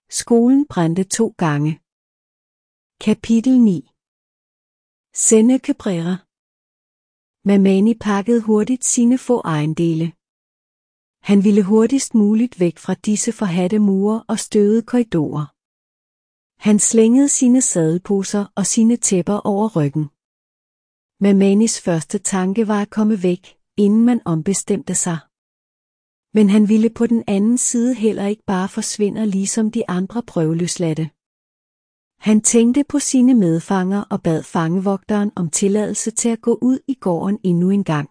Skolen brændte 2 gange. Kapitel 9. Sende Cabrera. Mamani pakkede hurtigt sine få ejendele. Han ville hurtigst muligt væk fra disse forhadte mure og støvede korridorer. Han slængede sine sadelposer og sine tæpper over ryggen. Mamanis første tanke var at komme væk, inden man ombestemte sig. Men han ville på den anden side heller ikke bare forsvinde ligesom de andre prøveløsladte. Han tænkte på sine medfanger og bad fangevogteren om tilladelse til at gå ud i gården endnu en gang.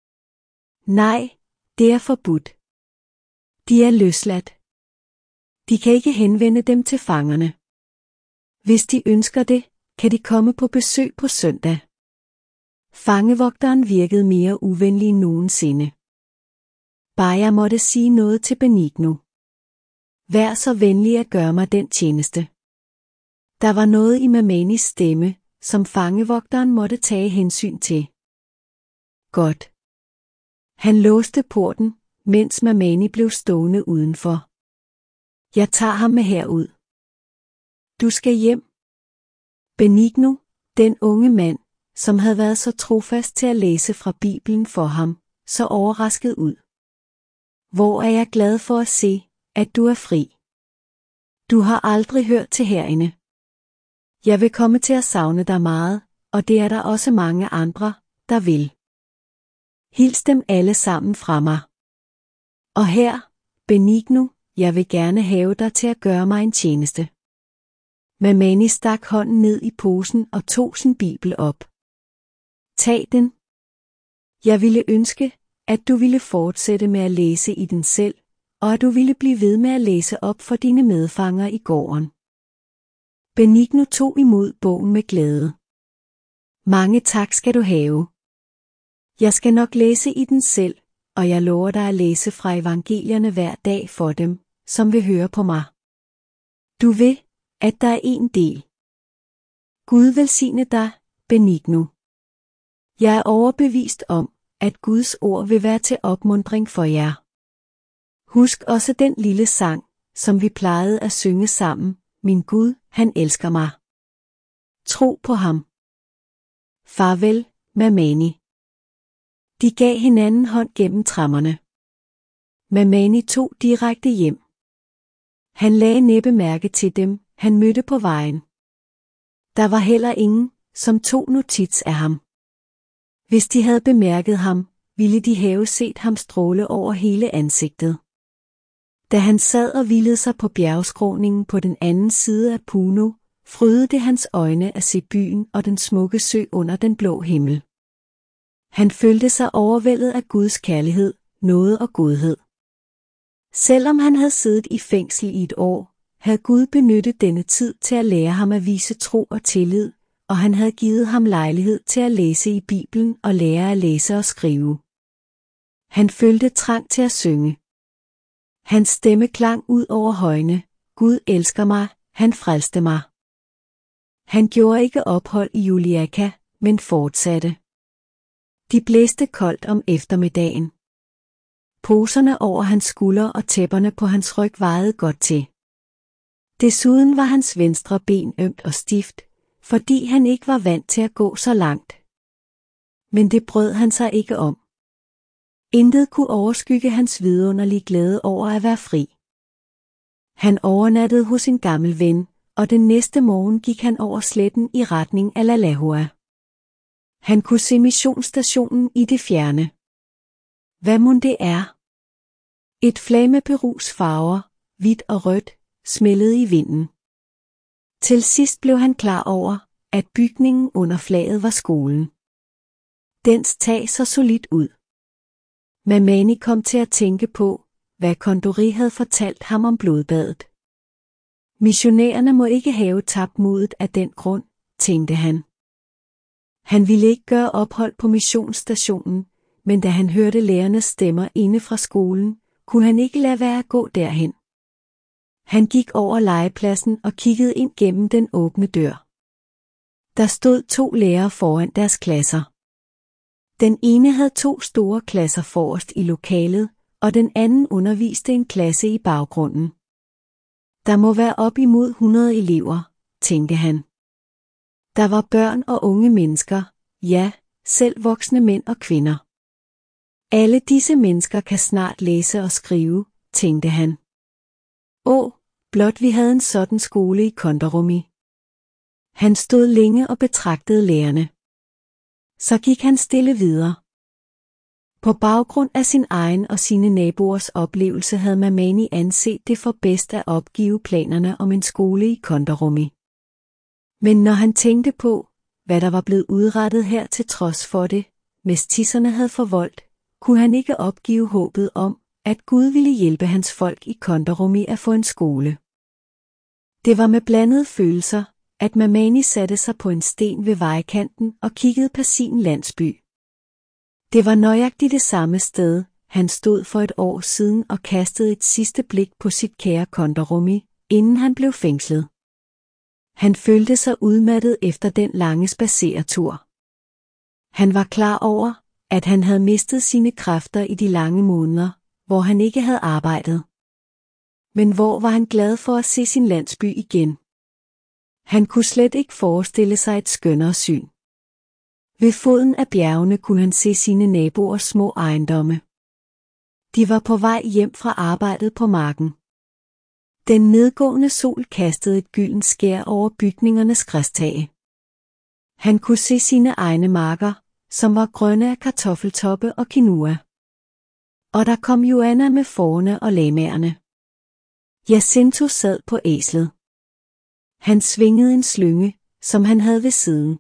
Nej, det er forbudt. De er løsladt. De kan ikke henvende dem til fangerne. Hvis de ønsker det, kan de komme på besøg på søndag. Fangevogteren virkede mere uvenlig end nogensinde. Bare jeg måtte sige noget til Benigno. Vær så venlig at gøre mig den tjeneste. Der var noget i Mamanis stemme, som fangevogteren måtte tage hensyn til. Godt. Han låste porten, mens Mamani blev stående udenfor. Jeg tager ham med herud. Du skal hjem. Benigno, den unge mand, som havde været så trofast til at læse fra Bibelen for ham, så overrasket ud. Hvor er jeg glad for at se, at du er fri. Du har aldrig hørt til herinde. Jeg vil komme til at savne dig meget, og det er der også mange andre, der vil. Hils dem alle sammen fra mig. Og her, Benigno, jeg vil gerne have dig til at gøre mig en tjeneste. Mamani stak hånden ned i posen og tog sin bibel op. Tag den. Jeg ville ønske, at du ville fortsætte med at læse i den selv, og at du ville blive ved med at læse op for dine medfanger i gården. Benigno tog imod bogen med glæde. Mange tak skal du have. Jeg skal nok læse i den selv, og jeg lover dig at læse fra evangelierne hver dag for dem, som vil høre på mig. Du ved, at der er en del. Gud velsigne dig, Benigno. Jeg er overbevist om, at Guds ord vil være til opmuntring for jer. Husk også den lille sang, som vi plejede at synge sammen. Min Gud, han elsker mig. Tro på ham. Farvel, Mamani. De gav hinanden hånd gennem trammerne. Mamani tog direkte hjem. Han lagde næppe mærke til dem, han mødte på vejen. Der var heller ingen, som tog notits af ham. Hvis de havde bemærket ham, ville de have set ham stråle over hele ansigtet. Da han sad og hvilede sig på bjergskråningen på den anden side af Puno, frydede det hans øjne at se byen og den smukke sø under den blå himmel. Han følte sig overvældet af Guds kærlighed, nåde og godhed. Selvom han havde siddet i fængsel i et år, havde Gud benyttet denne tid til at lære ham at vise tro og tillid, og han havde givet ham lejlighed til at læse i Bibelen og lære at læse og skrive. Han følte trang til at synge. Hans stemme klang ud over højene. Gud elsker mig, han frelste mig. Han gjorde ikke ophold i Juliaka, men fortsatte. De blæste koldt om eftermiddagen. Poserne over hans skulder og tæpperne på hans ryg vejede godt til. Desuden var hans venstre ben ømt og stift, fordi han ikke var vant til at gå så langt. Men det brød han sig ikke om. Intet kunne overskygge hans vidunderlige glæde over at være fri. Han overnattede hos en gammel ven, og den næste morgen gik han over sletten i retning af Lalahua. Han kunne se missionsstationen i det fjerne. Hvad mon det er? Et flag med Perus farver, hvidt og rødt, smældede i vinden. Til sidst blev han klar over, at bygningen under flaget var skolen. Dens tag så solidt ud. Mamani kom til at tænke på, hvad Condoré havde fortalt ham om blodbadet. Missionærerne må ikke have tabt modet af den grund, tænkte han. Han ville ikke gøre ophold på missionsstationen, men da han hørte lærernes stemmer inde fra skolen, kunne han ikke lade være at gå derhen. Han gik over legepladsen og kiggede ind gennem den åbne dør. Der stod 2 lærere foran deres klasser. Den ene havde 2 store klasser forrest i lokalet, og den anden underviste en klasse i baggrunden. Der må være op imod 100 elever, tænkte han. Der var børn og unge mennesker, ja, selv voksne mænd og kvinder. Alle disse mennesker kan snart læse og skrive, tænkte han. Blot vi havde en sådan skole i Kondarumi. Han stod længe og betragtede lærerne. Så gik han stille videre. På baggrund af sin egen og sine naboers oplevelse havde Mamani anset det for bedst at opgive planerne om en skole i Kondarumi. Men når han tænkte på, hvad der var blevet udrettet her til trods for det, mestisserne havde forvoldt, kunne han ikke opgive håbet om, at Gud ville hjælpe hans folk i Kondarumi at få en skole. Det var med blandede følelser, at Mamani satte sig på en sten ved vejkanten og kiggede på sin landsby. Det var nøjagtigt det samme sted, han stod for et år siden og kastede et sidste blik på sit kære Kondarumi, inden han blev fængslet. Han følte sig udmattet efter den lange spadseretur. Han var klar over, at han havde mistet sine kræfter i de lange måneder, hvor han ikke havde arbejdet. Men hvor var han glad for at se sin landsby igen. Han kunne slet ikke forestille sig et skønnere syn. Ved foden af bjergene kunne han se sine naboers små ejendomme. De var på vej hjem fra arbejdet på marken. Den nedgående sol kastede et gyldent skær over bygningernes græstage. Han kunne se sine egne marker, som var grønne af kartoffeltoppe og quinoa. Og der kom Joanna med fårene og lamaerne. Jacinto sad på æslet. Han svingede en slynge, som han havde ved siden.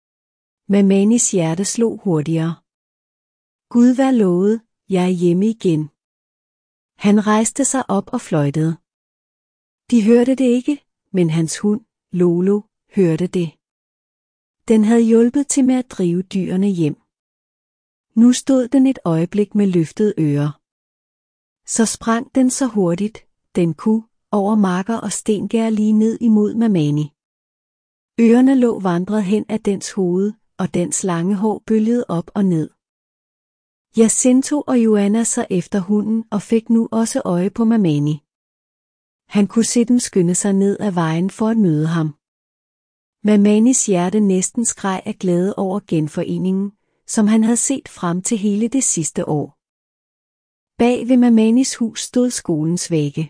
Mamanis hjerte slog hurtigere. Gud vær lovet, jeg er hjemme igen. Han rejste sig op og fløjtede. De hørte det ikke, men hans hund, Lolo, hørte det. Den havde hjulpet til med at drive dyrene hjem. Nu stod den et øjeblik med løftede ører. Så sprang den så hurtigt, den kunne, over marker og stengær lige ned imod Mamani. Ørerne lå vandret hen ad dens hoved, og dens lange hår bølgede op og ned. Jacinto og Joanna så efter hunden og fik nu også øje på Mamani. Han kunne se dem skynde sig ned ad vejen for at møde ham. Mamanis hjerte næsten skreg af glæde over genforeningen, som han havde set frem til hele det sidste år. Bag ved Mamanis hus stod skolens vægge.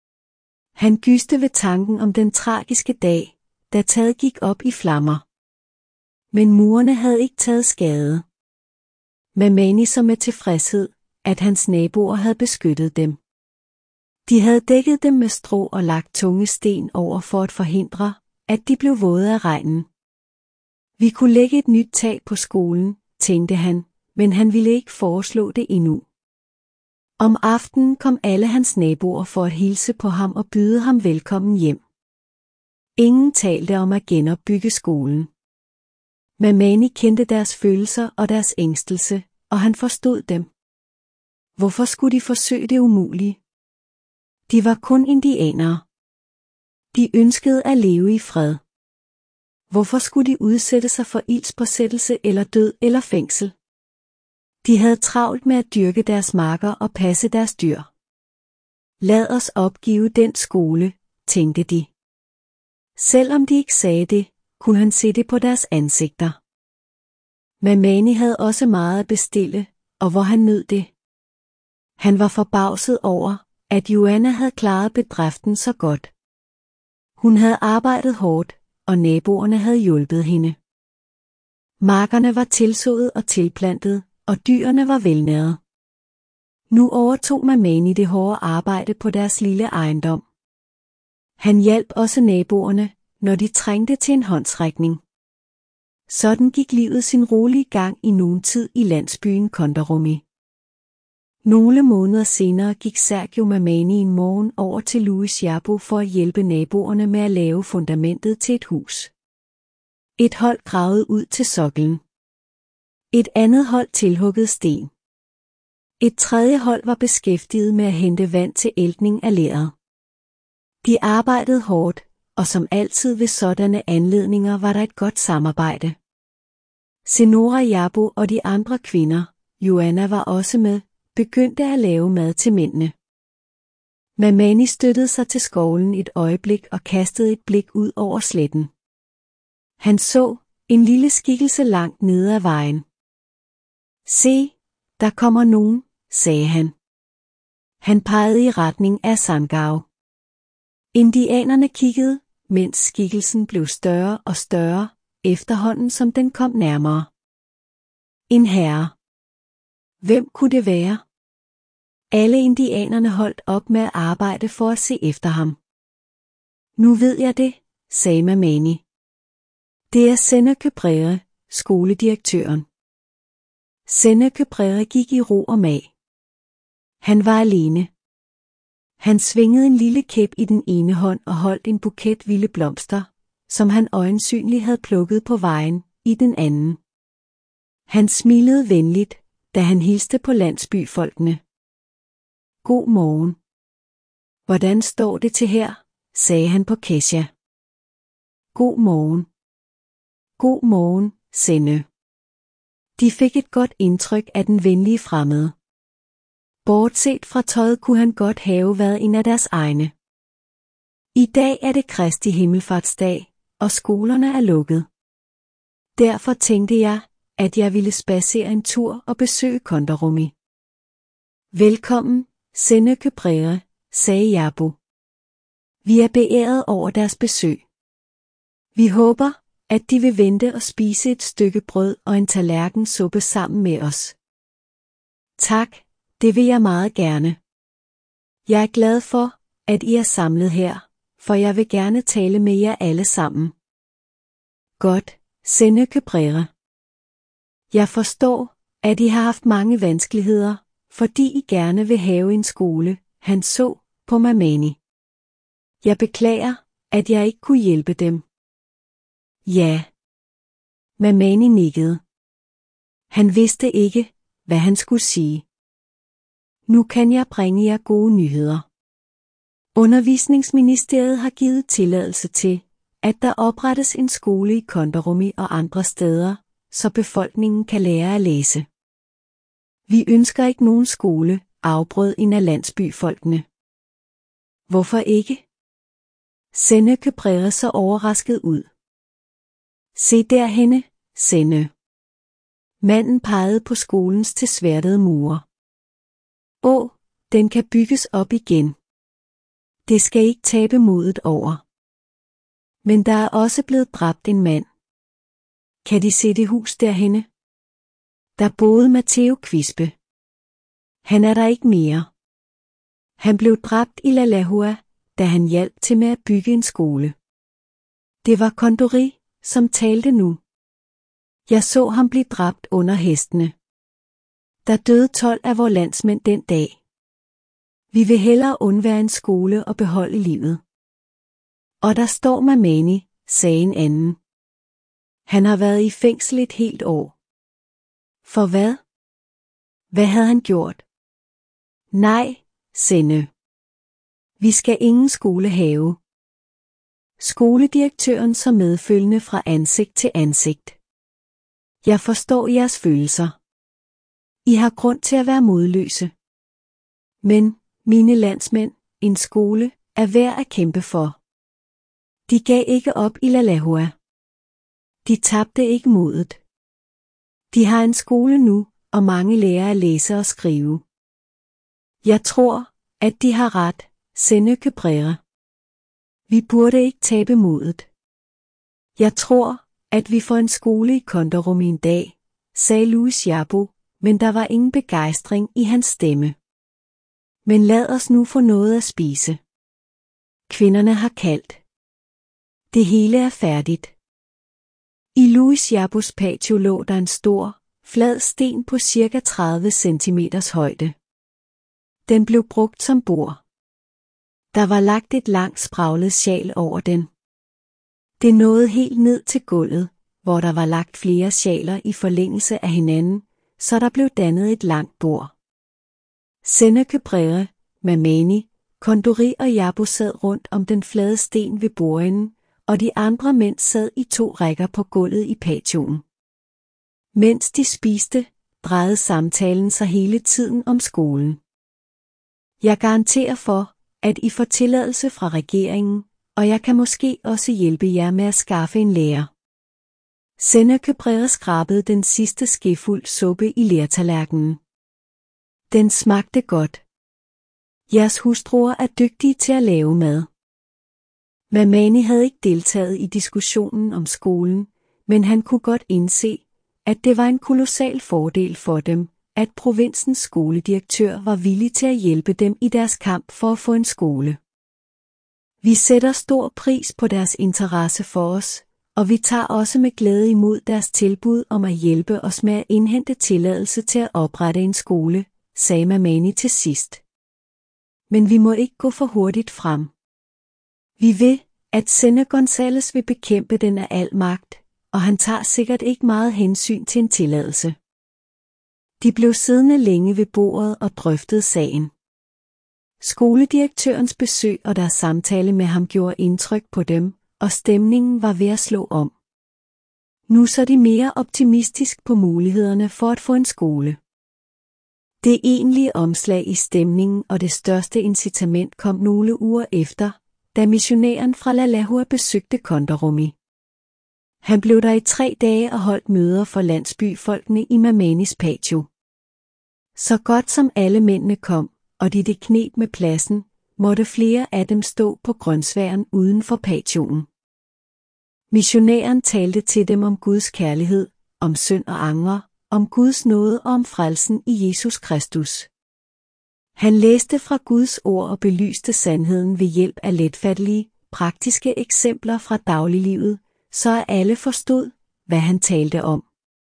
Han gyste ved tanken om den tragiske dag, da taget gik op i flammer. Men murene havde ikke taget skade. Mamani så med tilfredshed, at hans naboer havde beskyttet dem. De havde dækket dem med strå og lagt tunge sten over for at forhindre, at de blev våde af regnen. Vi kunne lægge et nyt tag på skolen, tænkte han, men han ville ikke foreslå det endnu. Om aftenen kom alle hans naboer for at hilse på ham og byde ham velkommen hjem. Ingen talte om at genopbygge skolen. Mamani kendte deres følelser og deres ængstelse, og han forstod dem. Hvorfor skulle de forsøge det umulige? De var kun indianere. De ønskede at leve i fred. Hvorfor skulle de udsætte sig for ildspåsættelse eller død eller fængsel? De havde travlt med at dyrke deres marker og passe deres dyr. Lad os opgive den skole, tænkte de. Selvom de ikke sagde det, kunne han se det på deres ansigter. Mamani havde også meget at bestille, og hvor han nød det. Han var forbavset over, at Joanna havde klaret bedriften så godt. Hun havde arbejdet hårdt, og naboerne havde hjulpet hende. Markerne var tilsået og tilplantet, og dyrene var velnærede. Nu overtog Mamani det hårde arbejde på deres lille ejendom. Han hjalp også naboerne, når de trængte til en håndsrækning. Sådan gik livet sin rolige gang i nogen tid i landsbyen Kondarumi. Nogle måneder senere gik Sergio Mamani en morgen over til Luis Jabo for at hjælpe naboerne med at lave fundamentet til et hus. Et hold gravede ud til soklen. Et andet hold tilhuggede sten. Et tredje hold var beskæftiget med at hente vand til æltning af leret. De arbejdede hårdt, og som altid ved sådanne anledninger var der et godt samarbejde. Senora Jabo og de andre kvinder, Joanna var også med, begyndte at lave mad til mændene. Mamani støttede sig til skovlen et øjeblik og kastede et blik ud over sletten. Han så en lille skikkelse langt nede ad vejen. Se, der kommer nogen, sagde han. Han pegede i retning af Sandgao. Indianerne kiggede, mens skikkelsen blev større og større, efterhånden som den kom nærmere. En herre. Hvem kunne det være? Alle indianerne holdt op med at arbejde for at se efter ham. Nu ved jeg det, sagde Mamani. Det er Seneke Brere, skoledirektøren. Seneke Brere gik i ro og mag. Han var alene. Han svingede en lille kæp i den ene hånd og holdt en buket vilde blomster, som han øjensynligt havde plukket på vejen, i den anden. Han smilede venligt, da han hilste på landsbyfolkene. God morgen. Hvordan står det til her, sagde han på Kesha. God morgen. God morgen, Senne. De fik et godt indtryk af den venlige fremmede. Bortset fra tøjet kunne han godt have været en af deres egne. I dag er det Kristi himmelfartsdag, og skolerne er lukket. Derfor tænkte jeg, at jeg ville spadsere en tur og besøge Kondarumi. Velkommen, Seneke Brere, sagde Jabo. Vi er beæret over deres besøg. Vi håber, at de vil vente og spise et stykke brød og en tallerken suppe sammen med os. Tak, det vil jeg meget gerne. Jeg er glad for, at I er samlet her, for jeg vil gerne tale med jer alle sammen. Godt, Seneke Brere. Jeg forstår, at I har haft mange vanskeligheder, fordi I gerne vil have en skole, han så på Mamani. Jeg beklager, at jeg ikke kunne hjælpe dem. Ja. Mamani nikkede. Han vidste ikke, hvad han skulle sige. Nu kan jeg bringe jer gode nyheder. Undervisningsministeriet har givet tilladelse til, at der oprettes en skole i Kondarumi og andre steder, så befolkningen kan lære at læse. Vi ønsker ikke nogen skole, afbrød en af landsbyfolkene. Hvorfor ikke? Seneke Brere så overrasket ud. Se derhenne, Senne. Manden pegede på skolens tilsværtede mure. Den kan bygges op igen. Det skal ikke tabe modet over. Men der er også blevet dræbt en mand. Kan de se det hus derhenne? Der boede Matteo Quispe. Han er der ikke mere. Han blev dræbt i Lalahua, da han hjalp til med at bygge en skole. Det var Kondori, som talte nu. Jeg så ham blive dræbt under hestene. Der døde 12 af vores landsmænd den dag. Vi vil hellere undvære en skole og beholde livet. Og der står Mamani, sagde en anden. Han har været i fængsel et helt år. For hvad? Hvad havde han gjort? Nej, Senne. Vi skal ingen skole have. Skoledirektøren så medfølgende fra ansigt til ansigt. Jeg forstår jeres følelser. I har grund til at være modløse. Men, mine landsmænd, en skole er værd at kæmpe for. De gav ikke op i Lalahua. De tabte ikke modet. De har en skole nu, og mange lærer at læse og skrive. Jeg tror, at de har ret, Seneke Brere. Vi burde ikke tabe modet. Jeg tror, at vi får en skole i Kondarumi en dag, sagde Louis Jabo, men der var ingen begejstring i hans stemme. Men lad os nu få noget at spise. Kvinderne har kaldt. Det hele er færdigt. I Louis Jabos patio lå der en stor, flad sten på cirka 30 cm højde. Den blev brugt som bord. Der var lagt et langt spraglet sjal over den. Det nåede helt ned til gulvet, hvor der var lagt flere sjaler i forlængelse af hinanden, så der blev dannet et langt bord. Seneke Brere, Mamani, Kondori og Jabo sad rundt om den flade sten ved bordenden, og de andre mænd sad i 2 rækker på gulvet i patioen. Mens de spiste, drejede samtalen sig hele tiden om skolen. Jeg garanterer for, at I får tilladelse fra regeringen, og jeg kan måske også hjælpe jer med at skaffe en lærer. Sennekebrede skrabede den sidste skefuld suppe i lertallerkenen. Den smagte godt. Jeres hustruer er dygtige til at lave mad. Mamani havde ikke deltaget i diskussionen om skolen, men han kunne godt indse, at det var en kolossal fordel for dem, at provinsens skoledirektør var villig til at hjælpe dem i deres kamp for at få en skole. Vi sætter stor pris på deres interesse for os, og vi tager også med glæde imod deres tilbud om at hjælpe os med at indhente tilladelse til at oprette en skole, sagde Mamani til sidst. Men vi må ikke gå for hurtigt frem. Vi ved, at Sene Gonzales vil bekæmpe den af al magt, og han tager sikkert ikke meget hensyn til en tilladelse. De blev siddende længe ved bordet og drøftede sagen. Skoledirektørens besøg og deres samtale med ham gjorde indtryk på dem, og stemningen var ved at slå om. Nu så de mere optimistisk på mulighederne for at få en skole. Det egentlige omslag i stemningen og det største incitament kom nogle uger efter, da missionæren fra La Lahore besøgte Kondarumi. Han blev der i 3 dage og holdt møder for landsbyfolkene i Mamanis patio. Så godt som alle mændene kom, og de det kneb med pladsen, måtte flere af dem stå på grønsværen uden for patioen. Missionæren talte til dem om Guds kærlighed, om synd og anger, om Guds nåde og om frelsen i Jesus Kristus. Han læste fra Guds ord og belyste sandheden ved hjælp af letfattelige, praktiske eksempler fra dagliglivet, så alle forstod, hvad han talte om.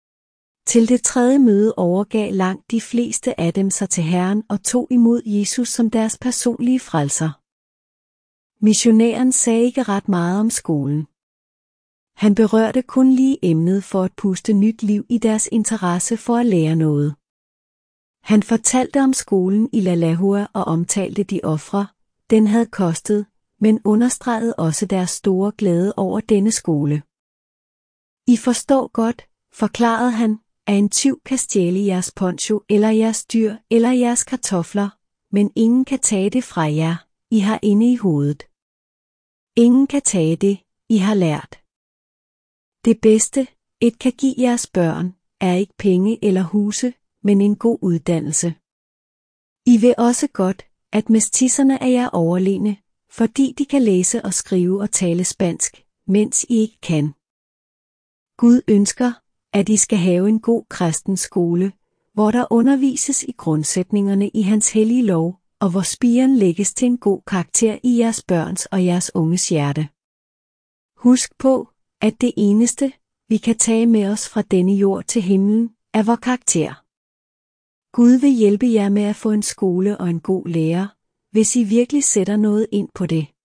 Til det 3. møde overgav langt de fleste af dem sig til Herren og tog imod Jesus som deres personlige frelser. Missionæren sagde ikke ret meget om skolen. Han berørte kun lige emnet for at puste nyt liv i deres interesse for at lære noget. Han fortalte om skolen i La Lahore og omtalte de ofre, den havde kostet, men understregede også deres store glæde over denne skole. I forstår godt, forklarede han, at en tyv kan stjæle jeres poncho eller jeres dyr eller jeres kartofler, men ingen kan tage det fra jer, I har inde i hovedet. Ingen kan tage det, I har lært. Det bedste, et kan give jeres børn, er ikke penge eller huse, men en god uddannelse. I ved også godt, at mestisserne er jer overlegne, fordi de kan læse og skrive og tale spansk, mens I ikke kan. Gud ønsker, at I skal have en god kristen skole, hvor der undervises i grundsætningerne i hans hellige lov, og hvor spiren lægges til en god karakter i jeres børns og jeres unges hjerte. Husk på, at det eneste, vi kan tage med os fra denne jord til himlen, er vor karakter. Gud vil hjælpe jer med at få en skole og en god lærer, hvis I virkelig sætter noget ind på det.